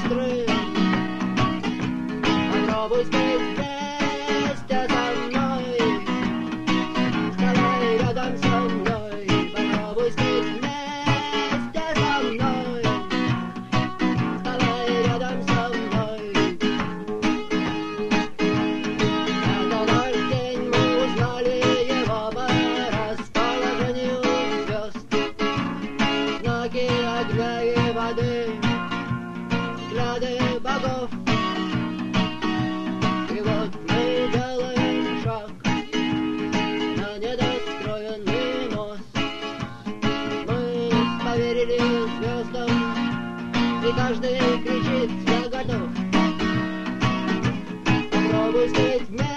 сестры. Попробуй спеть вместе со мной, вставай рядом со мной. Попробуй спеть вместе со мной, вставай рядом со мной. Это наш день, мы узнали его по расположению звезд. Знаки огня и воды, взгляды богов. И вот мы делаем шаг на недостроенный мост. Мы поверили звездам, и каждый кричит: я готов. Попробуй спеть вместе